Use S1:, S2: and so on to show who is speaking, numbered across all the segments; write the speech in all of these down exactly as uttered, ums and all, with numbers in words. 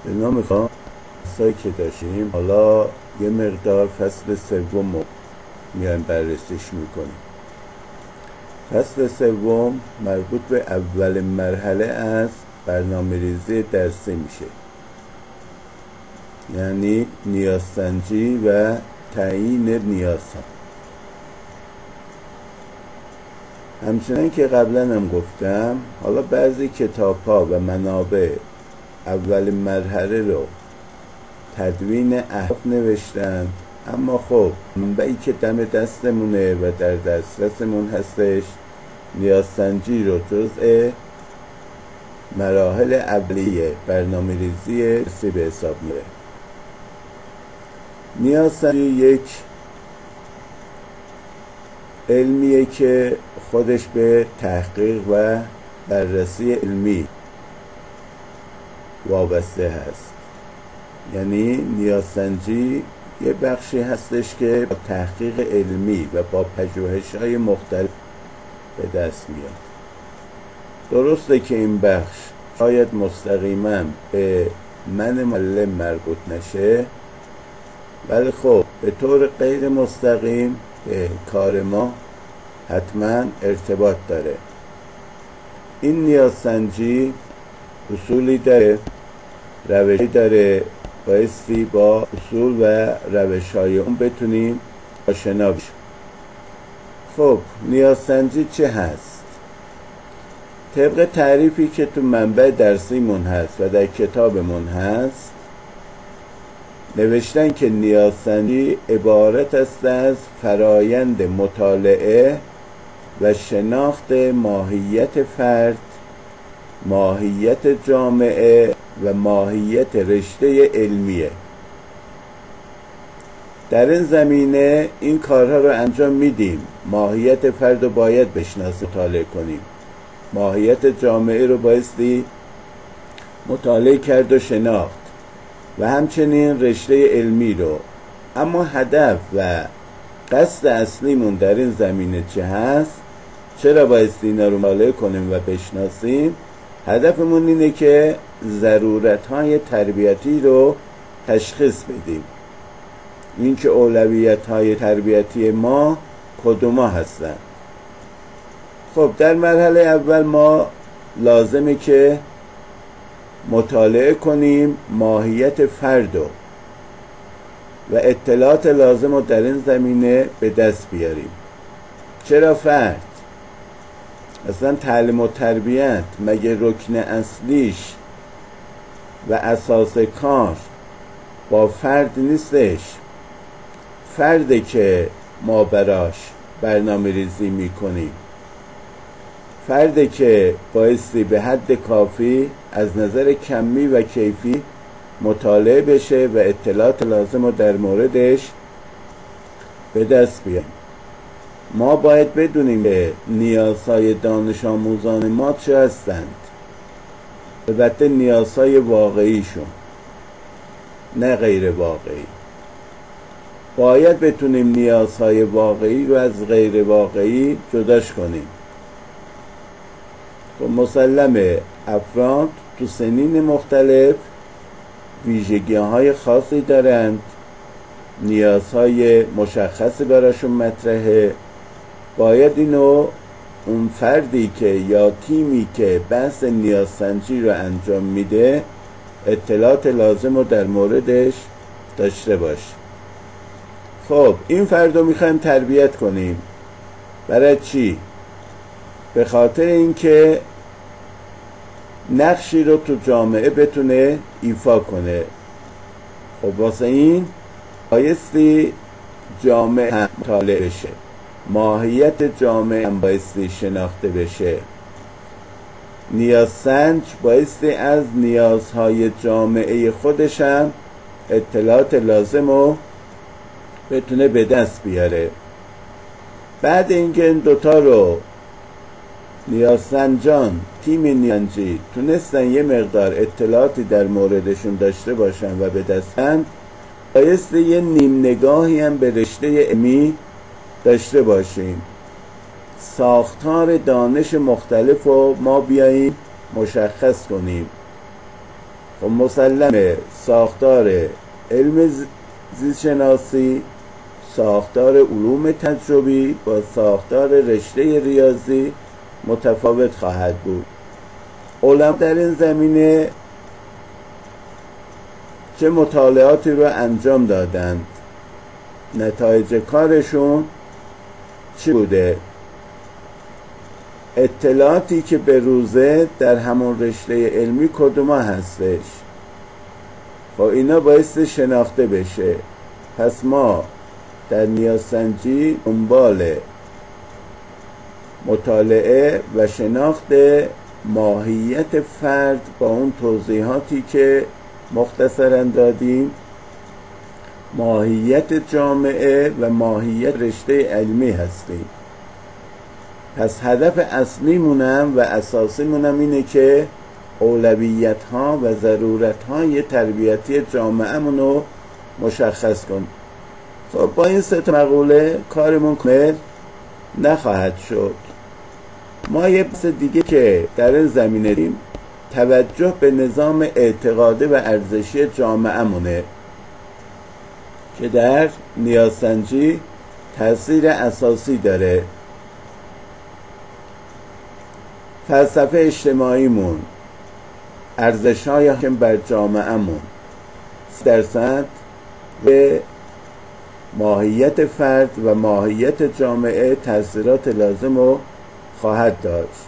S1: به نام خدا سایی که داشتیم حالا یه مقدار فصل سوم رو میایم بررسیش میکنیم. فصل سوم مربوط به اولین مرحله از برنامه ریزی درسی میشه، یعنی نیازسنجی و تعیین نیازها. همچنان که قبلا هم گفتم، حالا بعضی کتاب ها و منابع اولین مرحله رو تدوین اهداف نوشتن، اما خب منبعی که دم دستمونه و در دسترسمون هستش نیازسنجی رو جزء مراحل اولیه برنامه ریزی درسی به حساب میره. نیازسنجی یک علمیه که خودش به تحقیق و بررسی علمی وابسته هست، یعنی نیازسنجی یه بخشی هستش که با تحقیق علمی و با پژوهش‌های مختلف به دست میاد. درسته که این بخش شاید مستقیما به من معلم مربوط نشه، ولی خب به طور غیر مستقیم به کار ما حتما ارتباط داره. این نیازسنجی اصولی داره، روشی داره، بایستی با اصول و روش‌های اون بتونیم آشنا بشیم. خب نیازسنجی چه هست؟ طبق تعریفی که تو منبع درسیمون هست و در کتابمون هست نوشتن که نیازسنجی عبارت است از فرایند مطالعه و شناخت ماهیت فرد، ماهیت جامعه و ماهیت رشته علمیه. در این زمینه این کارها رو انجام میدیم. ماهیت فرد رو باید بشناسیم، مطالعه کنیم. ماهیت جامعه رو بایستی مطالعه کرد و شناخت و همچنین رشته علمی رو. اما هدف و قصد اصلیمون در این زمینه چه هست؟ چرا بایستی اینا رو مطالعه کنیم و بشناسیم؟ هدفمون اینه که ضرورت‌های تربیتی رو تشخیص بدیم، این که اولویت‌های تربیتی ما کدوما هستن. خب در مرحله اول ما لازمه که مطالعه کنیم ماهیت فرد و اطلاعات لازم رو در این زمینه به دست بیاریم. چرا فرد؟ اصلا تعلیم و تربیت مگه رکن اصلیش و اساس کار با فرد نیستش؟ فرده که ما براش برنامه ریزی میکنیم، فرده که بایستی به حد کافی از نظر کمی و کیفی مطالعه بشه و اطلاعات لازم رو در موردش به دست بیاریم. ما باید بدونیم که نیازهای دانش آموزان ما چه هستند، البته نیازهای واقعیشون، نه غیر واقعی. باید بتونیم نیازهای واقعی رو از غیر واقعی جداش کنیم. خب مسلمه افراد تو سنین مختلف ویژگی‌های خاصی دارند، نیازهای مشخصی براشون مطرحه. باید اینو اون فردی که یا تیمی که بحث نیازسنجی رو انجام میده اطلاعات لازم رو در موردش داشته باش. خب این فرد رو میخوایم تربیت کنیم. برای چی؟ به خاطر اینکه نقشی رو تو جامعه بتونه ایفا کنه. خب واسه این بایستی جامعه هم مطالعه بشه، ماهیت جامعه هم بایستی شناخته بشه. نیازسنج بایستی از نیازهای جامعه خودش هم اطلاعات لازم رو بتونه به دست بیاره. بعد اینکه این دوتا رو نیازسنجان، تیم نیازسنجی تونستن یه مقدار اطلاعاتی در موردشون داشته باشن و به دستن، بایستی یه نیم نگاهی هم به رشته علمی داشته باشیم. ساختار دانش مختلف رو ما بیاییم مشخص کنیم. خب مسلمه ساختار علم زیستشناسی، ساختار علوم تجربی با ساختار رشته ریاضی متفاوت خواهد بود. علما در این زمینه چه مطالعاتی رو انجام دادند، نتایج کارشون چی بوده، اطلاعاتی که به روزه در همون رشته علمی کدوما هستش، خب اینا باعث شناخته بشه. پس ما در نیازسنجی دنبال مطالعه و شناخت ماهیت فرد با اون توضیحاتی که مختصراً دادیم، ماهیت جامعه و ماهیت رشته علمی هستیم. پس هدف اصلی مونم و اساسی مونم اینه که اولویت ها و ضرورت های تربیتی جامعه منو مشخص کن. خب با این سه مقوله کارمون کامل نخواهد شد. ما یه بحث دیگه که در این زمینه داریم توجه به نظام اعتقادی و ارزشی جامعه مونه که در نیازسنجی تأثیر اساسی داره. فلسفه اجتماعیمون، ارزش‌های حاکم بر جامعه‌مون درصد به ماهیت فرد و ماهیت جامعه تأثیرات لازم رو خواهد داشت.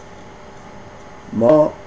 S1: ما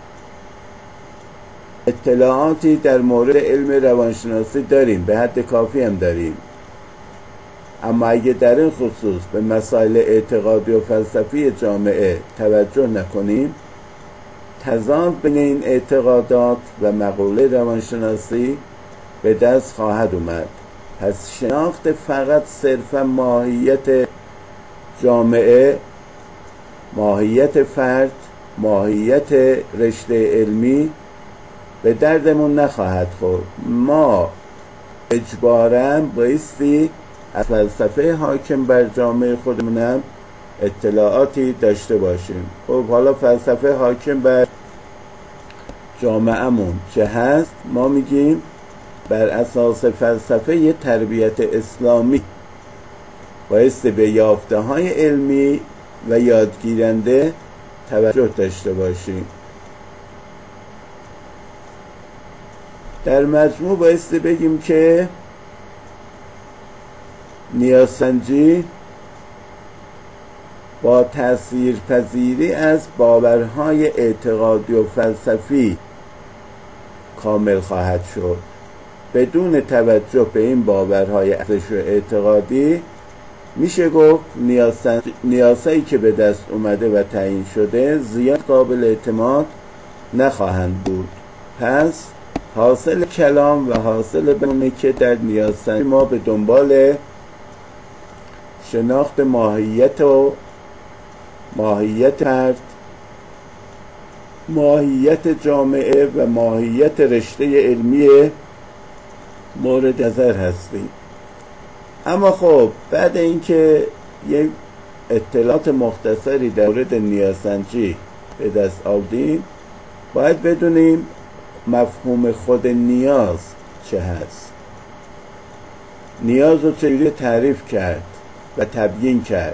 S1: اطلاعاتی در مورد علم روانشناسی داریم، به حد کافی هم داریم، اما اگه در این خصوص به مسائل اعتقادی و فلسفی جامعه توجه نکنیم، تضاد بین این اعتقادات و مقوله روانشناسی به دست خواهد اومد. پس شناخت فقط صرفا ماهیت جامعه، ماهیت فرد، ماهیت رشته علمی به دردمون نخواهد خورد. ما اجباراً بایستی از فلسفه حاکم بر جامعه خودمونم اطلاعاتی داشته باشیم. خب حالا فلسفه حاکم بر جامعهمون چه هست؟ ما میگیم بر اساس فلسفه یه تربیت اسلامی بایستی به یافته های علمی و یادگیرنده توجه داشته باشیم. در مجموع بایستی بگیم که نیازسنجی با تأثیرپذیری از باورهای اعتقادی و فلسفی کامل خواهد شد. بدون توجه به این باورهای ارزشی و اعتقادی میشه گفت نیازهایی که به دست اومده و تعیین شده زیاد قابل اعتماد نخواهند بود. پس حاصل کلام و حاصل بمونه که در نیازسنجی ما به دنبال شناخت ماهیت و ماهیت فرد، ماهیت جامعه و ماهیت رشته علمی مورد نظر هستیم. اما خب بعد اینکه یک اطلاعات مختصری در مورد نیازسنجی به دست آوردیم، باید بدونیم مفهوم خود نیاز چه هست. نیاز رو چجوری تعریف کرد و تبیین کرد.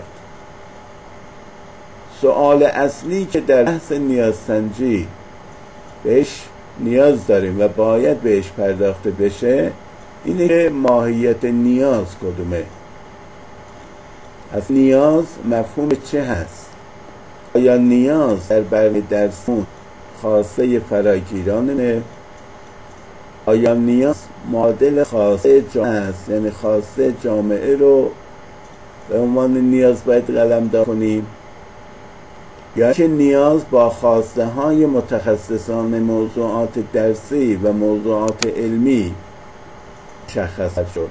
S1: سوال اصلی که در بحث نیازسنجی بهش نیاز داریم و باید بهش پرداخته بشه اینه که ماهیت نیاز کدومه؟ از نیاز مفهوم چه هست؟ آیا نیاز در برنامه درسمون خاصه فراگیرانه؟ آیا نیاز معادل خاصه جامعه است؟ یعنی خاصه جامعه رو به عنوان نیاز باید قلمداد کنیم؟ یا که نیاز با خواسته های متخصصان موضوعات درسی و موضوعات علمی مشخص شد؟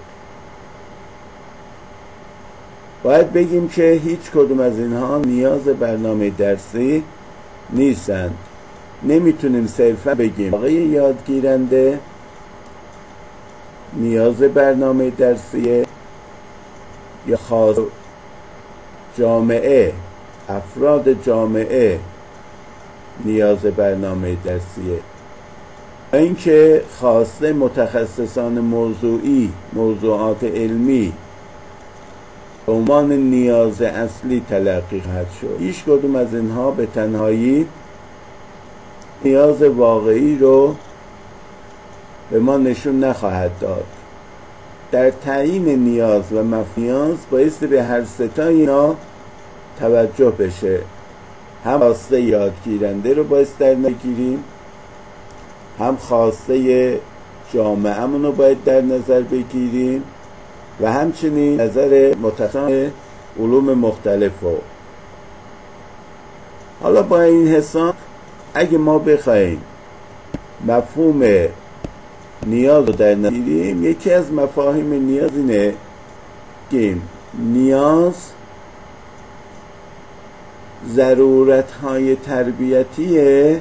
S1: باید بگیم که هیچ کدوم از اینها نیاز برنامه درسی نیستند. نمیتونیم صرفا بگیم واقعی یادگیرنده نیاز برنامه درسیه یا خاص جامعه، افراد جامعه نیاز برنامه درسیه. اینکه خواسته متخصصان موضوعی، موضوعات علمی به عنوان نیاز اصلی تلقی خواهد شد. هیچ کدوم از اینها به تنهایی نیاز واقعی رو به ما نشون نخواهد داد. در تعیین نیاز و مفهوم بایستی به هر ستای اینا توجه بشه. هم خواسته یادگیرنده رو باید در نظر بگیریم، هم خواسته جامعه‌مون رو باید در نظر بگیریم و همچنین نظر متخصصان علوم مختلف رو. حالا با این حساب اگه ما بخوایم مفهوم نیاز رو در نظر بگیریم، یکی از مفاهیم نیاز اینه که نیاز ضرورت‌های تربیتی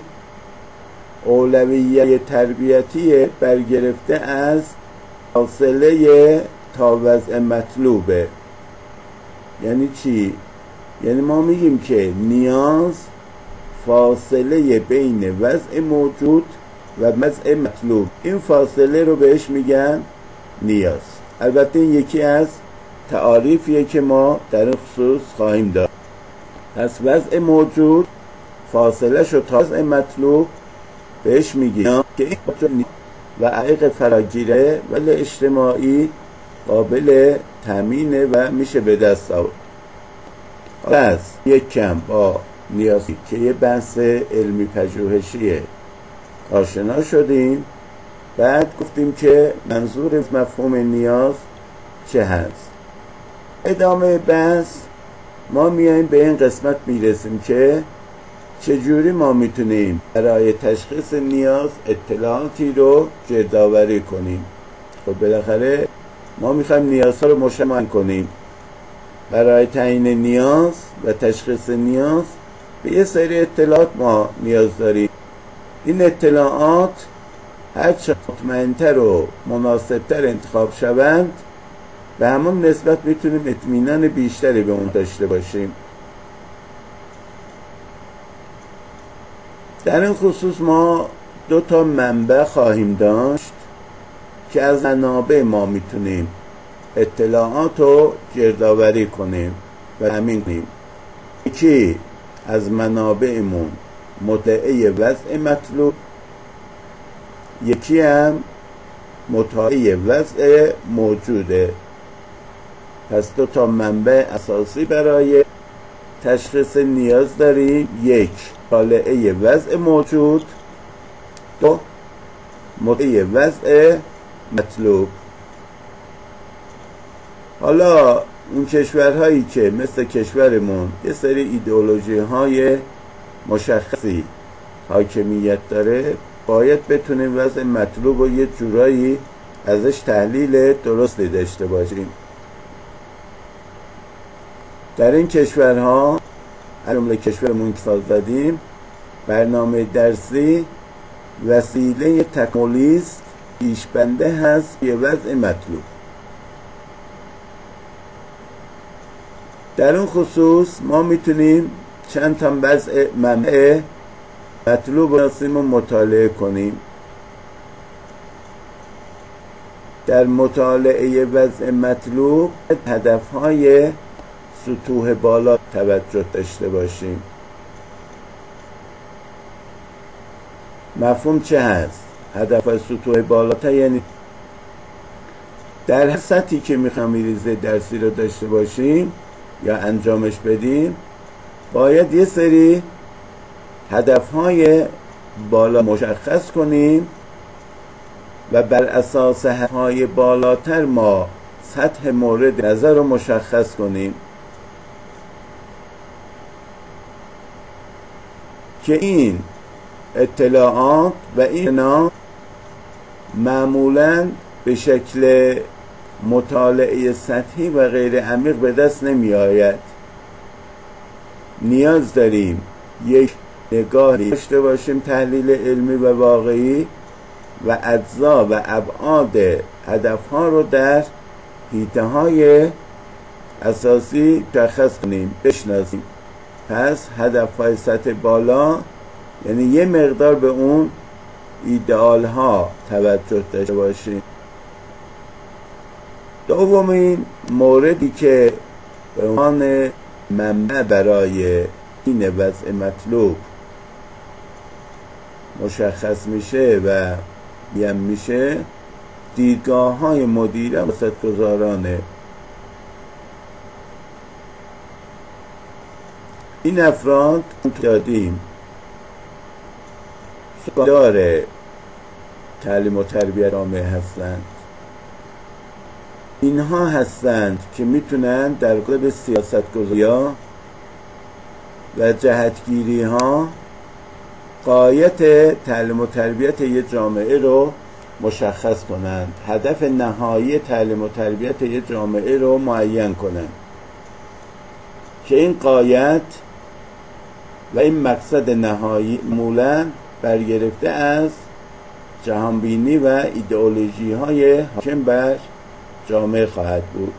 S1: اولویت تربیتی برگرفته از فاصله تا وضع مطلوبه. یعنی چی؟ یعنی ما میگیم که نیاز فاصله بین وضع موجود و وضع مطلوب، این فاصله رو بهش میگن نیاز. البته این یکی از تعاریفیه که ما در این خصوص خواهیم داشت. پس وضع موجود فاصله شو تا وضع مطلوب بهش میگیم که این و عایق فراگیره ولی اجتماعی قابل تامینه و میشه به دست آورد. پس یک کم با نیازی که یه بحث علمی پژوهشیه آشنا شدیم، بعد گفتیم که منظور از مفهوم نیاز چه هست. ادامه بحث ما میایم به این قسمت میرسیم که چجوری ما میتونیم برای تشخیص نیاز اطلاعاتی رو گردآوری کنیم. خب بالاخره ما میخوایم نیازها رو مشخص کنیم. برای تعیین نیاز و تشخیص نیاز به یه سری اطلاعات ما نیاز داریم. این اطلاعات هرچه مطمئن‌تر و مناسبتر انتخاب شوند به همون نسبت میتونیم اطمینان بیشتری به اون داشته باشیم. در این خصوص ما دو تا منبع خواهیم داشت که از منابع ما میتونیم اطلاعات رو گردآوری کنیم و همین کنیم. یکی از منابعمون مطالعه وضع مطلوب، یکی هم مطالعه وضع موجوده. پس دو تا منبع اساسی برای تشخیص نیاز داریم، یک مطالعه وضع موجود، دو مطالعه وضع مطلوب. حالا اون کشورهایی که مثل کشورمون یه سری ایدئولوژی های مشخصی حاکمیت داره، باید بتونیم وضع مطلوب و یه جورایی ازش تحلیل درستی داشته باشیم. در این کشورها از جمله کشورمون که زدیم، برنامه درسی وسیله تکاملی است، پیشبنده هست به وضع مطلوب. در اون خصوص ما میتونیم چند تا وضع منبع مطلوب رو مطالعه کنیم. در مطالعه وضع مطلوب هدفهای سطوح بالا توجه داشته باشیم. مفهوم چه هست؟ هدف سطوح بالاتر یعنی در هر سطحی که میخوام ریزه درسی رو داشته باشیم یا انجامش بدیم، باید یه سری هدفهای بالا مشخص کنیم و بر اساس هدفهای بالاتر ما سطح مورد نظر رو مشخص کنیم که این اطلاعات و اینا معمولاً به شکل مطالعه سطحی و غیر عمیق به دست نمی آید. نیاز داریم یک نگاهی داشته باشیم تحلیل علمی و واقعی و اجزا و ابعاد هدفها رو در حیطه‌های اساسی مشخص کنیم، بشناسیم. پس هدفهای سطح بالا یعنی یه مقدار به اون ایدئال ها توجه داشته باشیم. دومین موردی که به عنوان منبع برای این وضع مطلوب مشخص میشه و بیان میشه دیدگاه های مدیره و سیاستگزارانه. این افراد دادیم سردار تعلیم و تربیت جامعه هستند. اینها هستند که میتونن در قالب سیاستگذاری و جهتگیری ها غایت تعلیم و تربیت یک جامعه رو مشخص کنند، هدف نهایی تعلیم و تربیت یک جامعه رو معین کنند که این غایت و این مقصد نهایی معمولاً برگرفته از جهانبینی و ایدئولوژی های حاکم بر جامعه خواهد بود.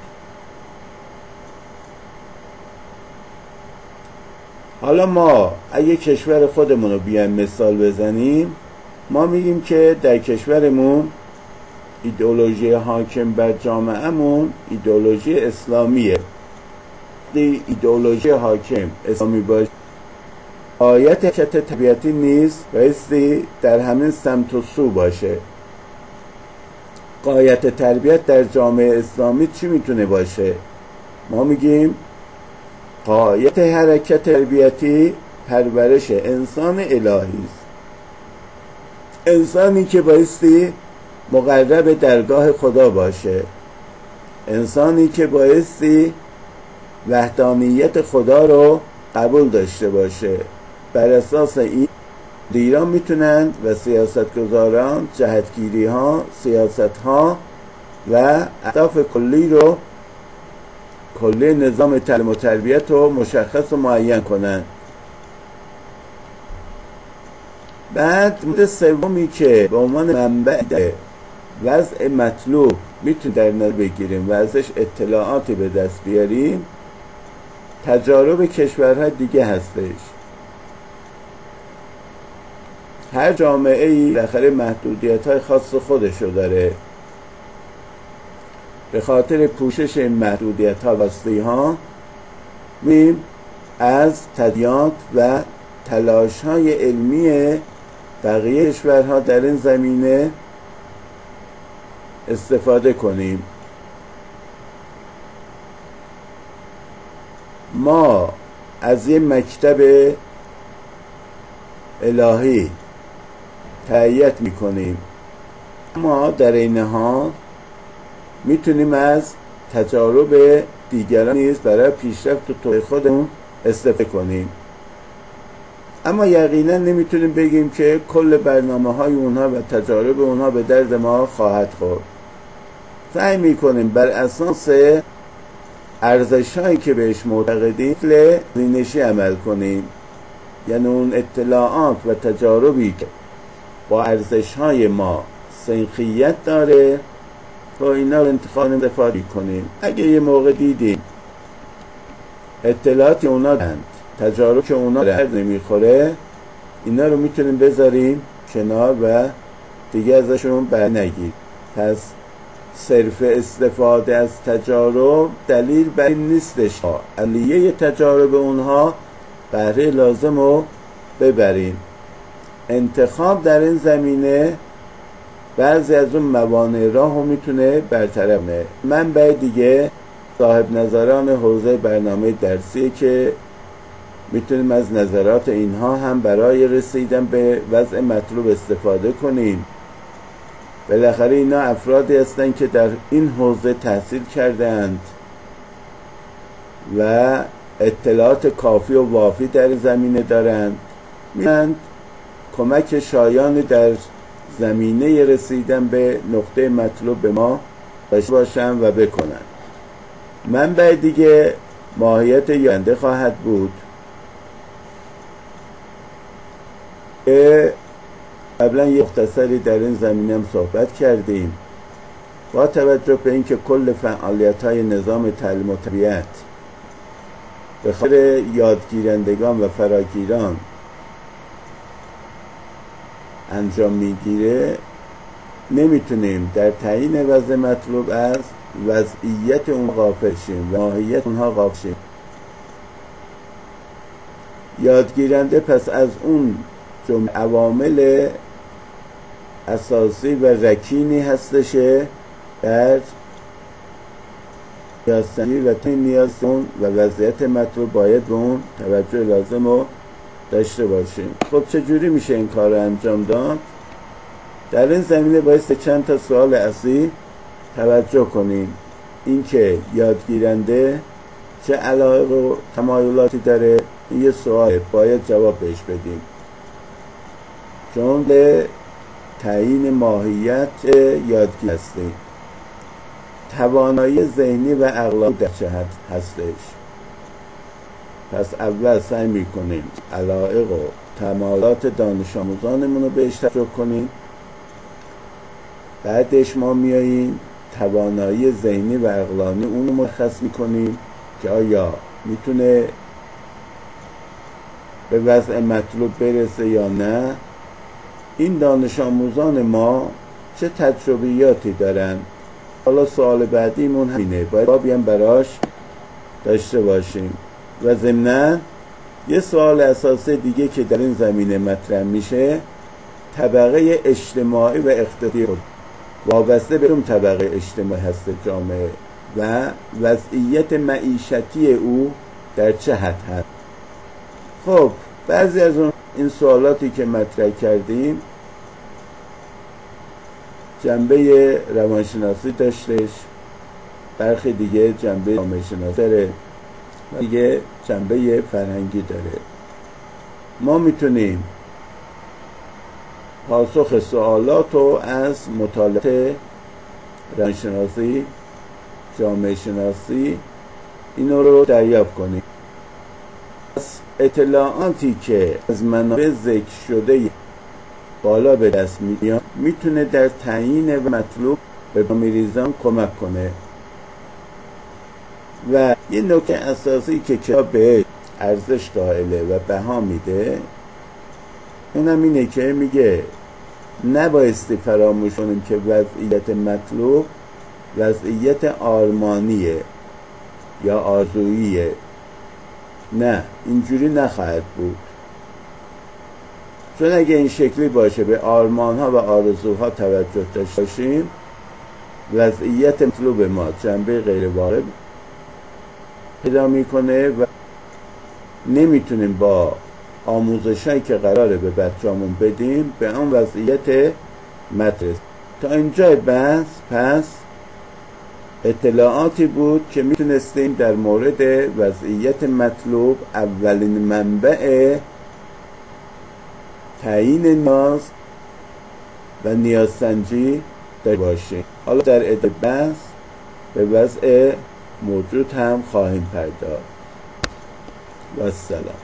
S1: حالا ما اگه کشور خودمون رو بیایم مثال بزنیم، ما میگیم که در کشورمون ایدئولوژی حاکم بر جامعهمون ایدئولوژی اسلامیه. ایدئولوژی حاکم اسلامی باشه، آیت کت طبیعتی نیست بایستی در همین سمت و سو باشه. غایت تربیت در جامعه اسلامی چی میتونه باشه؟ ما میگیم غایت حرکت تربیتی پرورش انسان الهی است، انسانی که بایستی مقرب درگاه خدا باشه، انسانی که بایستی وحدانیت خدا رو قبول داشته باشه. بر اساس این دیران میتونند و سیاستگزاران جهتگیری ها، سیاست ها و اهداف کلی رو کلی نظام تعلیم و تربیت رو مشخص و معین کنند. بعد مورد سومی که به عنوان منبع وضع مطلوب میتونیم در نظر بگیریم و ازش اطلاعاتی به دست بیاریم، تجارب کشورهای دیگه هستش. هر جامعه ای بالاخره محدودیت های خاص خودشو داره. به خاطر پوشش این محدودیت ها واسطی ها میم از تدیات و تلاش های علمی بقیه کشورها در این زمینه استفاده کنیم. ما از یه مکتب الهی تأیید میکنیم، ما در این حال میتونیم از تجارب دیگران نیز برای پیشرفت و توسعه خودمون استفاده کنیم، اما یقینا نمیتونیم بگیم که کل برنامه های اونها و تجارب اونها به درد ما خواهد خورد. سعی میکنیم بر اساس ارزش هایی که بهش معتقدیم زینشی عمل کنیم، یعنی اون اطلاعات و تجاربی که با ارزش های ما سنخیت داره تا اینا رو انتخاب استفاده کنیم. اگه یه موقع دیدیم اطلاعاتی اونا دارند، تجارب که اونا درد نمیخوره، اینا رو میتونیم بذاریم کنار و دیگه ازشون بر نگیر. پس صرف استفاده از تجارب دلیل بر این نیستش علیه تجارب اونها بهره لازم رو ببریم. انتخاب در این زمینه بعضی از اون موانع راه رو میتونه برطرف کنه. منبع دیگه صاحب نظران حوزه برنامه درسی که میتونیم از نظرات اینها هم برای رسیدن به وضع مطلوب استفاده کنیم. بالاخره اینا افرادی هستن که در این حوزه تحصیل کردند و اطلاعات کافی و وافی در زمینه دارند، میتونند کمک شایانی در زمینه رسیدن به نقطه مطلوب به ما داشته باشند و بکنند. منبع دیگه ماهیت آینده خواهد بود که قبلا یه مختصری در این زمینه هم صحبت کردیم. با توجه به اینکه کل فعالیت های نظام تعلیم و تربیت به خاطر یادگیرندگان و فراگیران انجام میگیره نمیتونیم در تعیین وضع مطلوب از وضعیت اون غافل شیم و ماهیت اونها غافل شیم. یادگیرنده پس از اون جمله عوامل اساسی و رکینی هستش در نیازسنجی و تعیین نیاز اون و وضعیت مطلوب باید به اون توجه لازم رو داشته باشیم. خب چجوری میشه این کار رو انجام داد؟ در این زمینه باید چند تا سوال اصلی توجه کنیم. اینکه یادگیرنده چه علایق و تمایلاتی داره، این یه سوال باید جواب بهش بدیم. چون به تعیین ماهیت یادگیری هستیم. توانایی ذهنی و عقلانی در چه حد هستش؟ پس اول سعی میکنیم علایق و تمایلات دانش آموزانمون رو بهش توجه کنیم. بعدش ما میاییم توانایی ذهنی و عقلانی اون رو مشخص میکنیم که آیا میتونه به وضع مطلوب برسه یا نه. این دانش آموزان ما چه تجربیاتی دارن؟ حالا سوال بعدیمون همینه، باید جوابی هم براش داشته باشیم. و ضمناً یه سوال اساسی دیگه که در این زمینه مطرح میشه، طبقه اجتماعی و اقتصادی خود وابسته به اون طبقه اجتماعی هست جامعه و وضعیت معیشتی او در چه حد هست. خب بعضی از اون این سوالاتی که مطرح کردیم جنبه روانشناسی داشتش، برخی دیگه جنبه جامعه شناسی داره، دیگه جنبه فرهنگی داره. ما میتونیم پاسخ سوالات رو از مطالعات روانشناسی، جامعه شناسی اینو رو دریافت کنیم. از اطلاعاتی که از منابع ذکر شده بالا به دست میاد میتونه در تعیین و مطلوب به برنامه‌ریزان کمک کنه. و یه نکته اساسی که کتاب به ارزش قائله و بها میده اونم اینه که میگه نبایستی فراموش کنیم که وضعیت مطلوب وضعیت آرمانیه یا آرزوییه. نه، اینجوری نخواهد بود. چون اگه این شکلی باشه به آرمانها و آرزوها توجه داشته باشیم، وضعیت مطلوب ما جنبه غیر واقع پیدا میکنه و نمیتونیم با آموزشایی که قراره به بچه‌مون بدیم به اون وضعیت مطلوب. تا اینجا بحث پس اطلاعاتی بود که میتونستیم در مورد وضعیت مطلوب اولین منبع تعیین نیاز و نیازسنجی داشته باشیم. حالا در ادامه بحث به وضع موجود هم خواهیم پرداخت. و السلام.